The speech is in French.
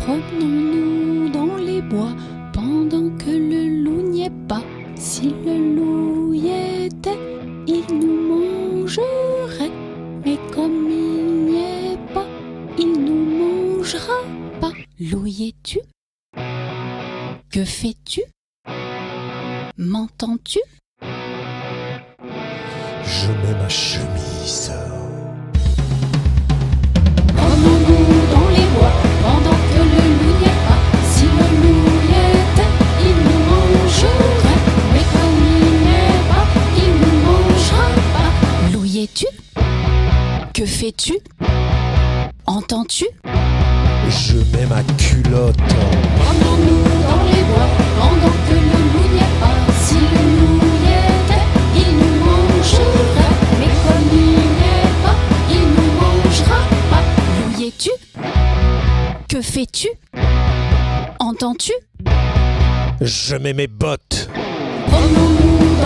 Promenons-nous dans les bois pendant que le loup n'y est pas. Si le loup y était, il nous mangerait. Mais comme il n'y est pas, il nous mangera pas. Loup y es-tu? Que fais-tu? M'entends-tu? Je mets ma chemise. Promenons-nous dans les bois pendant que le loup n'y est pas. Si le loup y était, il nous mangerait. Mais comme il n'y est pas, il nous mangera pas. Loup y es-tu? Que fais-tu? Entends-tu? Je mets ma culotte. Promenons-nous dans les bois pendant que le loup n'y est pas. Si le loup y était, il nous mangerait. Mais comme il n'y est pas, il nous mangera pas. Loup y es-tu? Que fais-tu? Entends-tu? Je mets mes bottes. Promenons-nous